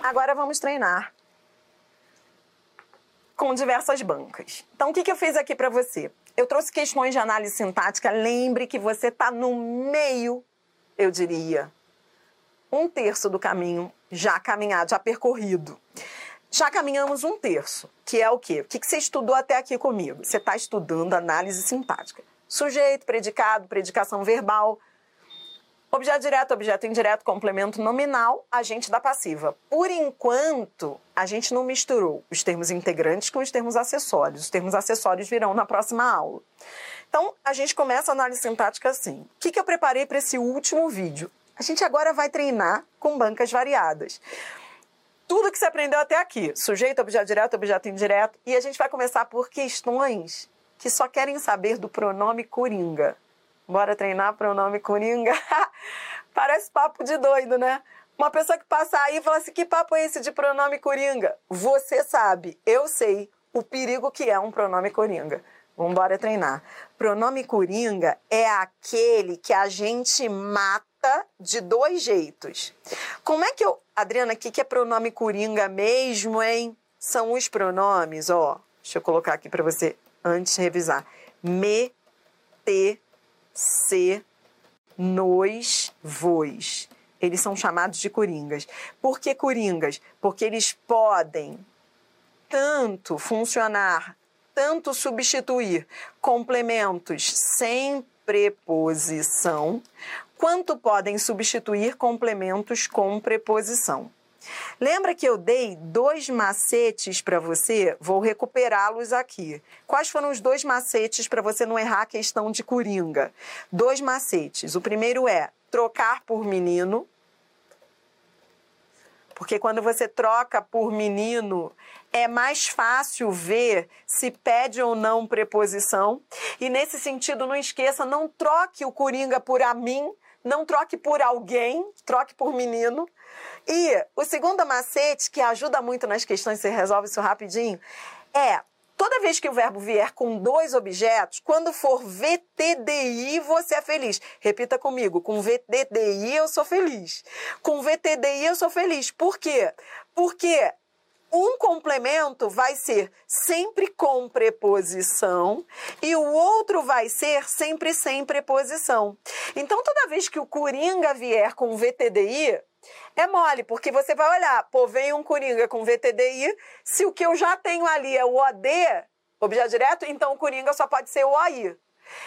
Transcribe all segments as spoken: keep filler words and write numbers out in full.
Agora vamos treinar com diversas bancas. Então, o que, que eu fiz aqui para você? Eu trouxe questões de análise sintática. Lembre que você está no meio, eu diria, um terço do caminho já caminhado, já percorrido. Já caminhamos um terço, que é o quê? O que, que você estudou até aqui comigo? Você está estudando análise sintática. Sujeito, predicado, predicação verbal, objeto direto, objeto indireto, complemento nominal, agente da passiva. Por enquanto, a gente não misturou os termos integrantes com os termos acessórios. Os termos acessórios virão na próxima aula. Então, a gente começa a análise sintática assim. O que, que eu preparei para esse último vídeo? A gente agora vai treinar com bancas variadas. Tudo que você aprendeu até aqui, sujeito, objeto direto, objeto indireto, e a gente vai começar por questões que só querem saber do pronome coringa. Bora treinar pronome coringa? Parece papo de doido, né? Uma pessoa que passa aí e fala assim, que papo é esse de pronome coringa? Você sabe, eu sei o perigo que é um pronome coringa. Vamos embora treinar. Pronome coringa é aquele que a gente mata de dois jeitos. Como é que eu... Adriana, o que é pronome coringa mesmo, hein? São os pronomes, ó. Deixa eu colocar aqui para você antes de revisar. Me, te, se, nos, vos. Eles são chamados de coringas. Por que coringas? Porque eles podem tanto funcionar, tanto substituir complementos sem preposição, quanto podem substituir complementos com preposição. Lembra que eu dei dois macetes para você? Vou recuperá-los aqui. Quais foram os dois macetes para você não errar a questão de coringa? Dois macetes. O primeiro é trocar por menino, porque quando você troca por menino, é mais fácil ver se pede ou não preposição. E nesse sentido, não esqueça, não troque o coringa por a mim, não troque por alguém, troque por menino. E o segundo macete, que ajuda muito nas questões, você resolve isso rapidinho, é toda vez que o verbo vier com dois objetos, quando for V T D I, você é feliz. Repita comigo, com V T D I eu sou feliz. Com V T D I eu sou feliz. Por quê? Porque um complemento vai ser sempre com preposição e o outro vai ser sempre sem preposição. Então, toda vez que o coringa vier com V T D I, é mole, porque você vai olhar, pô, vem um coringa com V T D I, se o que eu já tenho ali é o O D, objeto direto, então o coringa só pode ser o O I.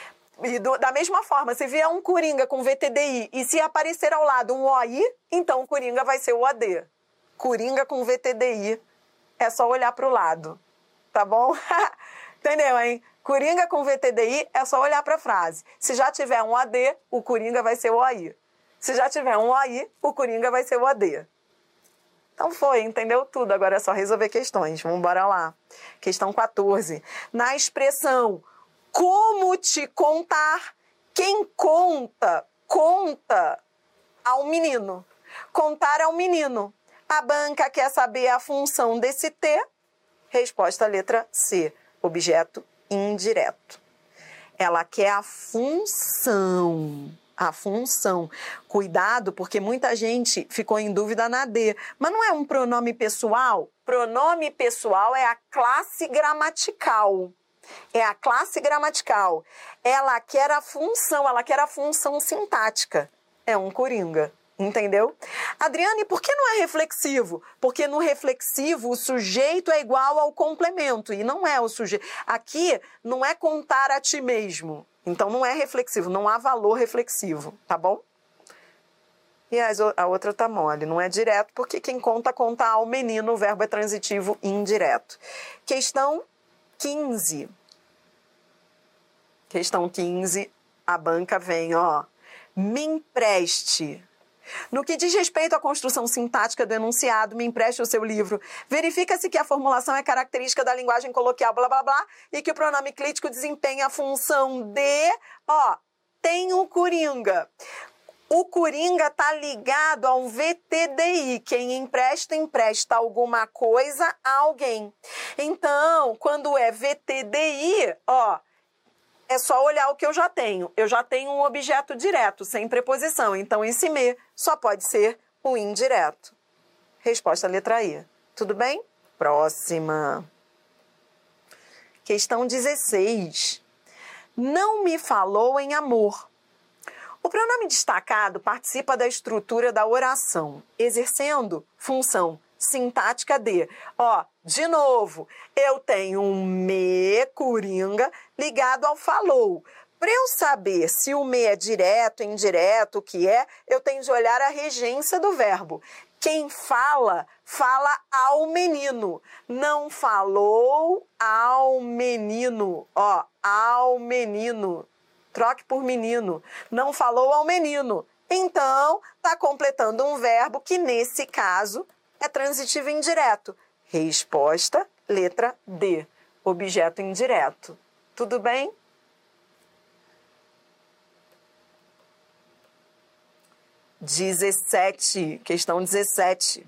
E do, da mesma forma, se vier um coringa com V T D I e se aparecer ao lado um O I, então o coringa vai ser o O D. Coringa com V T D I, é só olhar para o lado, tá bom? Entendeu, hein? Coringa com V T D I é só olhar para a frase. Se já tiver um O D, o coringa vai ser o O I. Se já tiver um O I, o coringa vai ser o O D. Então foi, entendeu tudo. Agora é só resolver questões. Vamos embora lá. Questão quatorze. Na expressão como te contar, quem conta, conta ao menino. Contar ao menino. A banca quer saber a função desse T. Resposta letra C. Objeto indireto. Ela quer a função. A função. Cuidado, porque muita gente ficou em dúvida na D. Mas não é um pronome pessoal? Pronome pessoal é a classe gramatical. É a classe gramatical. Ela quer a função, ela quer a função sintática. É um coringa. Entendeu? Adriane, por que não é reflexivo? Porque no reflexivo o sujeito é igual ao complemento. E não é o sujeito. Aqui não é contar a ti mesmo. Então não é reflexivo, não há valor reflexivo, tá bom? E a outra tá mole, não é direto, porque quem conta, conta ao menino, o verbo é transitivo indireto. Questão quinze. Questão quinze, a banca vem, ó. Me empreste. No que diz respeito à construção sintática do enunciado, me empreste o seu livro. Verifica-se que a formulação é característica da linguagem coloquial, blá, blá, blá, e que o pronome clítico desempenha a função de... Ó, tem um coringa. O coringa tá ligado a um V T D I. Quem empresta, empresta alguma coisa a alguém. Então, quando é V T D I, ó... É só olhar o que eu já tenho. Eu já tenho um objeto direto, sem preposição. Então, esse me só pode ser o indireto. Resposta letra E. Tudo bem? Próxima. Questão dezesseis. Não me falou em amor. O pronome destacado participa da estrutura da oração, exercendo função sintática de, ó, de novo, eu tenho um me coringa ligado ao falou. Para eu saber se o me é direto, indireto, o que é, eu tenho de olhar a regência do verbo. Quem fala, fala ao menino. Não falou ao menino. Ó, ao menino. Troque por menino. Não falou ao menino. Então, está completando um verbo que, nesse caso, é transitivo indireto. Resposta, letra D. Objeto indireto. Tudo bem? dezessete. Questão dezessete.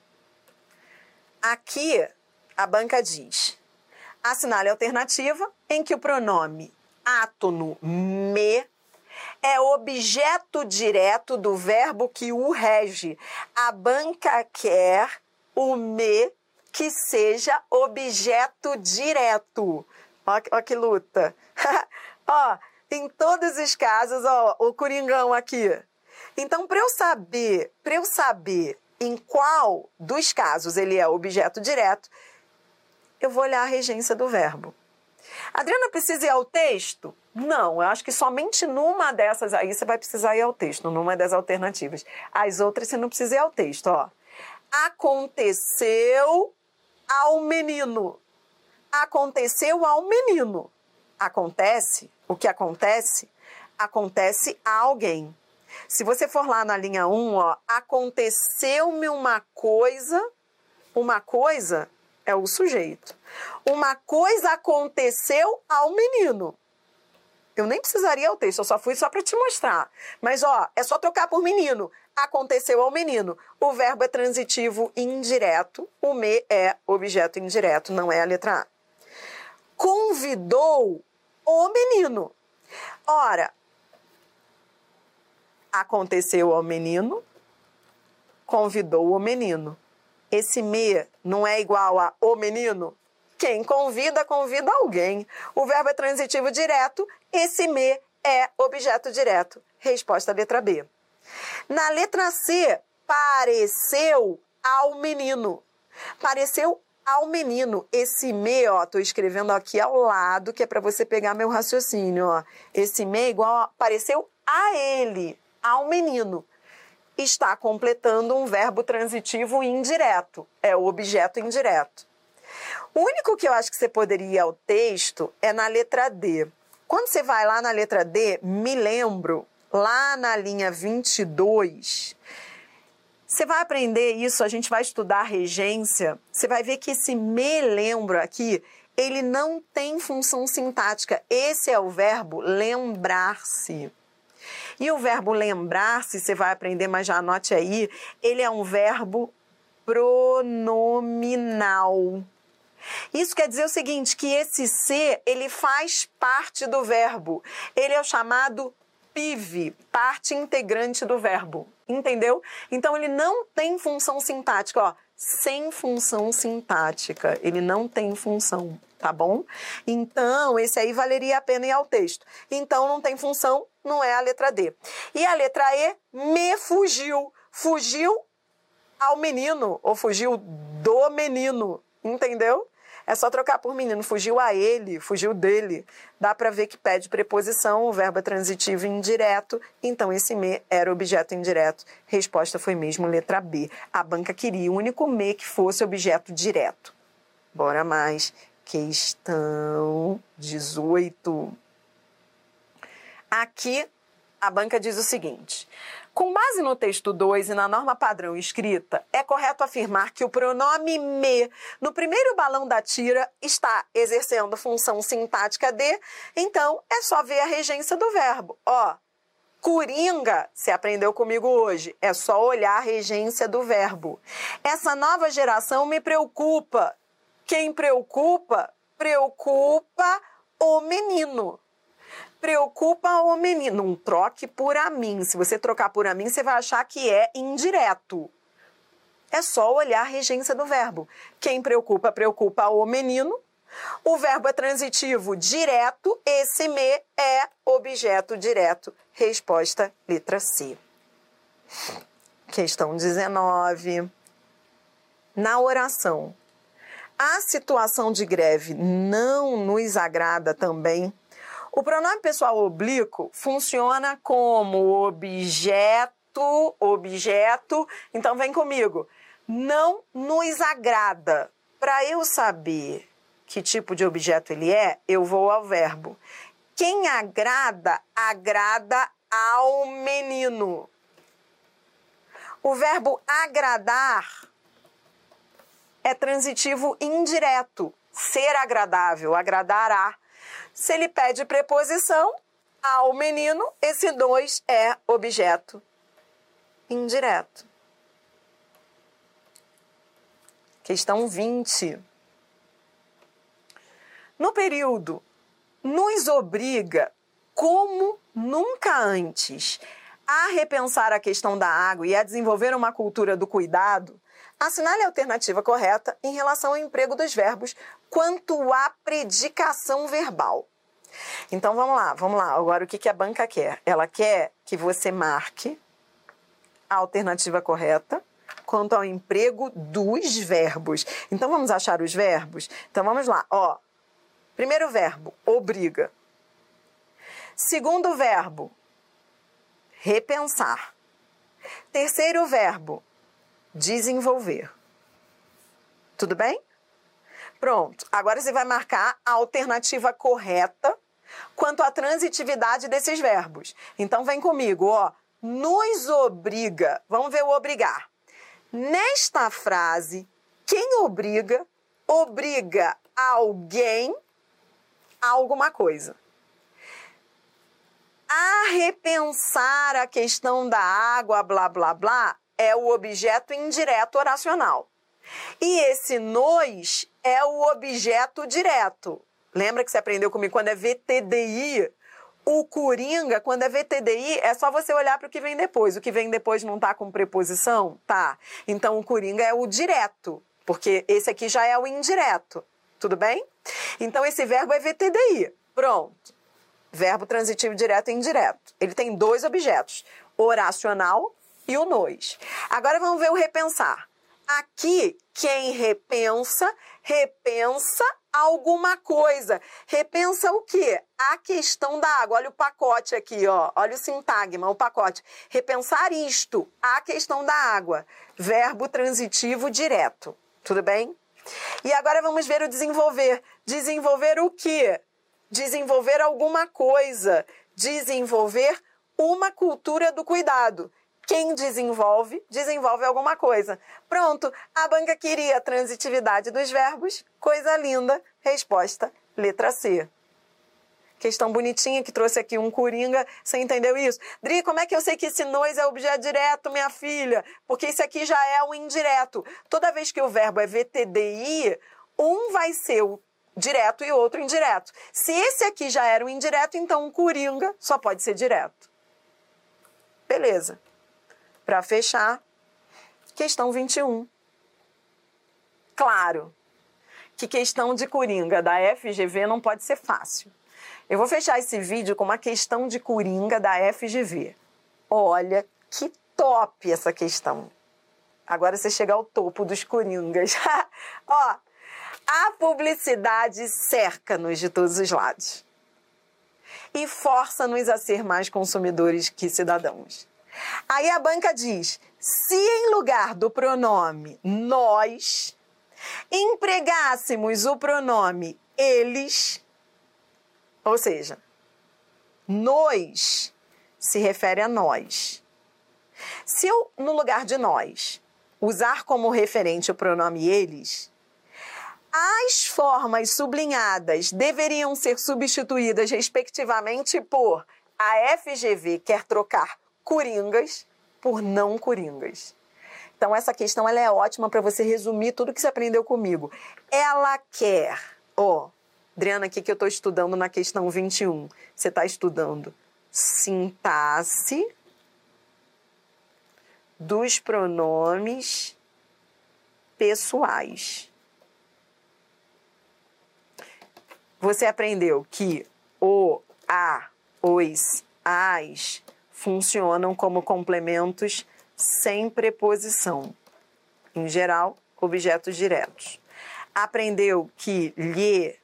Aqui, a banca diz: assinale a alternativa em que o pronome átono me é objeto direto do verbo que o rege. A banca quer o me que seja objeto direto. Ó, ó que luta. Ó, em todos os casos, ó, o coringão aqui. Então, para eu saber, para eu saber em qual dos casos ele é objeto direto, eu vou olhar a regência do verbo. Adriana, precisa ir ao texto? Não, eu acho que somente numa dessas aí você vai precisar ir ao texto, numa das alternativas. As outras você não precisa ir ao texto, ó. Aconteceu ao menino. Aconteceu ao menino. Acontece, o que acontece? Acontece a alguém. Se você for lá na linha um, ó, aconteceu-me uma coisa, uma coisa é o sujeito. Uma coisa aconteceu ao menino. Eu nem precisaria o texto, eu só fui só para te mostrar. Mas, ó, é só trocar por menino. Aconteceu ao menino. O verbo é transitivo indireto. O me é objeto indireto, não é a letra A. Convidou o menino. Ora, aconteceu ao menino, convidou o menino. Esse me não é igual a o menino? Quem convida, convida alguém. O verbo é transitivo direto, esse me é objeto direto. Resposta letra B. Na letra C, pareceu ao menino. Pareceu ao menino. Esse me, ó, tô escrevendo aqui ao lado, que é para você pegar meu raciocínio, ó. Esse me é igual a pareceu a ele, ao menino. Está completando um verbo transitivo indireto. É o objeto indireto. O único que eu acho que você poderia ir ao texto é na letra D. Quando você vai lá na letra D, me lembro, lá na linha vinte e dois, você vai aprender isso, a gente vai estudar a regência, você vai ver que esse me lembro aqui, ele não tem função sintática. Esse é o verbo lembrar-se. E o verbo lembrar-se, você vai aprender, mas já anote aí, ele é um verbo pronominal. Isso quer dizer o seguinte, que esse ser, ele faz parte do verbo. Ele é o chamado P I V, parte integrante do verbo. Entendeu? Então, ele não tem função sintática, ó. Sem função sintática. Ele não tem função, tá bom? Então, esse aí valeria a pena ir ao texto. Então, não tem função, não é a letra D. E a letra E, me fugiu. Fugiu ao menino, ou fugiu do menino. Entendeu? É só trocar por menino. Fugiu a ele, fugiu dele. Dá para ver que pede preposição, o verbo é transitivo indireto. Então, esse me era objeto indireto. Resposta foi mesmo letra B. A banca queria o único me que fosse objeto direto. Bora mais. Questão dezoito. Aqui, a banca diz o seguinte: com base no texto dois e na norma padrão escrita, é correto afirmar que o pronome me, no primeiro balão da tira, está exercendo função sintática de, então é só ver a regência do verbo. Ó, coringa, você aprendeu comigo hoje, é só olhar a regência do verbo. Essa nova geração me preocupa. Quem preocupa? Preocupa o menino. Preocupa o menino. Não troque por a mim. Se você trocar por a mim, você vai achar que é indireto. É só olhar a regência do verbo. Quem preocupa, preocupa o menino. O verbo é transitivo direto. Esse me é objeto direto. Resposta, letra C. Questão dezenove. Na oração, a situação de greve não nos agrada também. O pronome pessoal oblíquo funciona como objeto, objeto. Então, vem comigo. Não nos agrada. Para eu saber que tipo de objeto ele é, eu vou ao verbo. Quem agrada, agrada ao menino. O verbo agradar é transitivo indireto. Ser agradável, agradará. Se ele pede preposição ao menino, esse dois é objeto indireto. Questão vinte. No período, nos obriga, como nunca antes, a repensar a questão da água e a desenvolver uma cultura do cuidado, assinale a alternativa correta em relação ao emprego dos verbos quanto à predicação verbal. Então, vamos lá, vamos lá. Agora, o que a banca quer? Ela quer que você marque a alternativa correta quanto ao emprego dos verbos. Então, vamos achar os verbos? Então, vamos lá. Ó, primeiro verbo, obriga. Segundo verbo, repensar. Terceiro verbo, desenvolver. Tudo bem? Pronto. Agora você vai marcar a alternativa correta quanto à transitividade desses verbos. Então, vem comigo, ó. Nos obriga. Vamos ver o obrigar. Nesta frase, quem obriga, obriga alguém a alguma coisa. A repensar a questão da água, blá, blá, blá, é o objeto indireto oracional. E esse nos é o objeto direto. Lembra que você aprendeu comigo quando é V T D I? O coringa, quando é V T D I, é só você olhar para o que vem depois. O que vem depois não está com preposição? Tá. Então, o coringa é o direto, porque esse aqui já é o indireto. Tudo bem? Então, esse verbo é V T D I. Pronto. Verbo transitivo direto e indireto. Ele tem dois objetos, oracional e o nos. Agora vamos ver o repensar. Aqui, quem repensa, repensa alguma coisa. Repensa o quê? A questão da água. Olha o pacote aqui, ó. Olha o sintagma, o pacote. Repensar isto, a questão da água. Verbo transitivo direto. Tudo bem? E agora vamos ver o desenvolver. Desenvolver o quê? Desenvolver alguma coisa. Desenvolver uma cultura do cuidado. Quem desenvolve, desenvolve alguma coisa. Pronto, a banca queria a transitividade dos verbos. Coisa linda. Resposta, letra C. Questão bonitinha que trouxe aqui um coringa. Você entendeu isso? Dri, como é que eu sei que esse nos é objeto direto, minha filha? Porque esse aqui já é o indireto. Toda vez que o verbo é V T D I, um vai ser o direto e outro indireto. Se esse aqui já era o indireto, então o coringa só pode ser direto. Beleza. Para fechar, questão vinte e um. Claro que questão de coringa da F G V não pode ser fácil. Eu vou fechar esse vídeo com uma questão de coringa da F G V. Olha que top essa questão. Agora você chega ao topo dos coringas. Ó, a publicidade cerca-nos de todos os lados e força-nos a ser mais consumidores que cidadãos. Aí a banca diz, se em lugar do pronome nós, empregássemos o pronome eles, ou seja, nos se refere a nós. Se eu, no lugar de nós, usar como referente o pronome eles, as formas sublinhadas deveriam ser substituídas, respectivamente, por a F G V quer trocar coringas por não coringas. Então, essa questão ela é ótima para você resumir tudo que você aprendeu comigo. Ela quer, ó, Adriana, aqui que eu estou estudando na questão vinte e um. Você está estudando sintaxe dos pronomes pessoais. Você aprendeu que o, a, os, as funcionam como complementos sem preposição. Em geral, objetos diretos. Aprendeu que lhe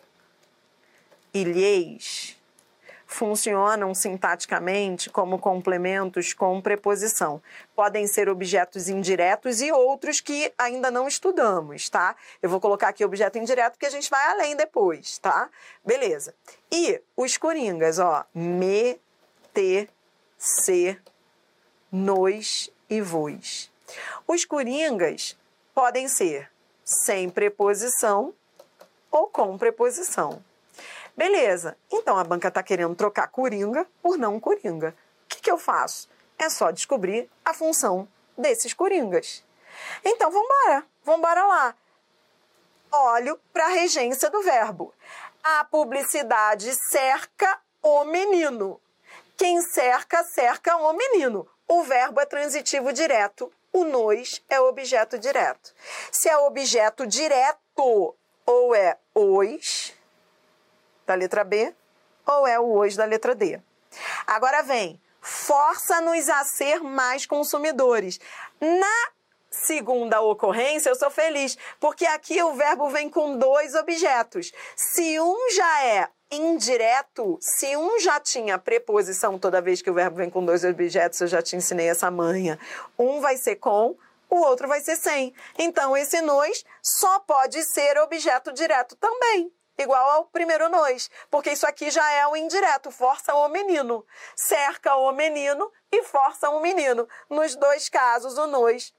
e lhes funcionam sintaticamente como complementos com preposição. Podem ser objetos indiretos e outros que ainda não estudamos, tá? Eu vou colocar aqui objeto indireto porque a gente vai além depois, tá? Beleza. E os coringas, ó, me, te, se, nos e vos. Os coringas podem ser sem preposição ou com preposição. Beleza, então a banca está querendo trocar coringa por não coringa. O que, que eu faço? É só descobrir a função desses coringas. Então, vamos embora, vamos embora lá. Olho para a regência do verbo. A publicidade cerca o menino. Quem cerca, cerca o menino. O verbo é transitivo direto, o nos é objeto direto. Se é objeto direto, ou é os da letra B, ou é o os da letra D. Agora vem, força-nos a ser mais consumidores. Na segunda ocorrência, eu sou feliz, porque aqui o verbo vem com dois objetos. Se um já é indireto, se um já tinha preposição, toda vez que o verbo vem com dois objetos, eu já te ensinei essa manha. Um vai ser com, o outro vai ser sem. Então, esse nos só pode ser objeto direto também. Igual ao primeiro nos, porque isso aqui já é o indireto, força o menino. Cerca o menino e força o menino. Nos dois casos, o nos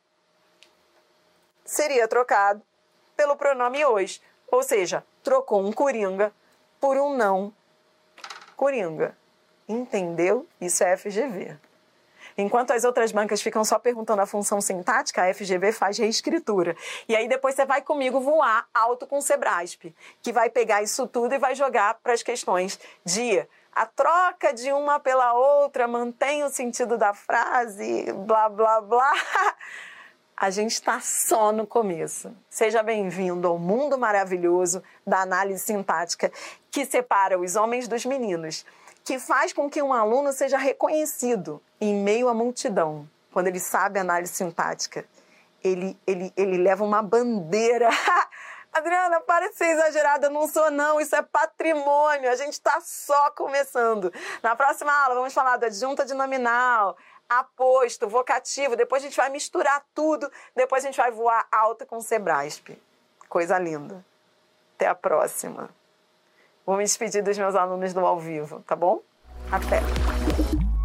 seria trocado pelo pronome os. Ou seja, trocou um coringa por um não coringa. Entendeu? Isso é F G V. Enquanto as outras bancas ficam só perguntando a função sintática, a F G V faz reescritura. E aí depois você vai comigo voar alto com o Sebrasp, que vai pegar isso tudo e vai jogar para as questões de a troca de uma pela outra mantém o sentido da frase, blá, blá, blá. A gente está só no começo. Seja bem-vindo ao mundo maravilhoso da análise sintática que separa os homens dos meninos, que faz com que um aluno seja reconhecido em meio à multidão. Quando ele sabe análise sintática, ele, ele, ele leva uma bandeira. Adriana, para de ser exagerada, eu não sou não, isso é patrimônio, a gente está só começando. Na próxima aula vamos falar da adjunta de nominal, aposto, vocativo, depois a gente vai misturar tudo, depois a gente vai voar alto com o Sebrasp. Coisa linda. Até a próxima. Vou me despedir dos meus alunos do ao vivo, tá bom? Até!